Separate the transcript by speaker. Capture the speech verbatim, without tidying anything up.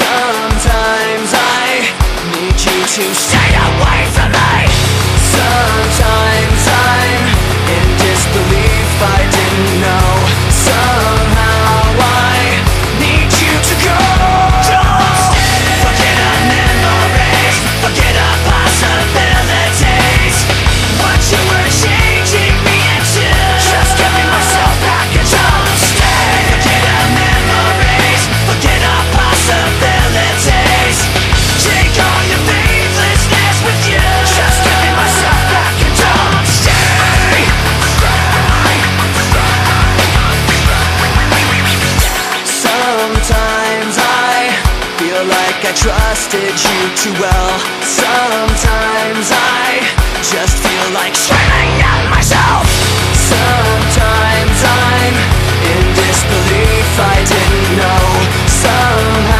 Speaker 1: Sometimes I need you to stay away from me. Sometimes I'm in disbelief, I didn't know. Somehow I need you to go. Don't stay. Forget our memories, forget our possibilities. What you were changing me into. Just give me myself back and don't stay. Forget our memories, forget our possibilities. Take all your faithlessness with you. Just give me myself back and don't stay. Sometimes I feel like I trusted you too well. Sometimes I just feel like screaming at myself. Sometimes I'm in disbelief, I didn't know. Somehow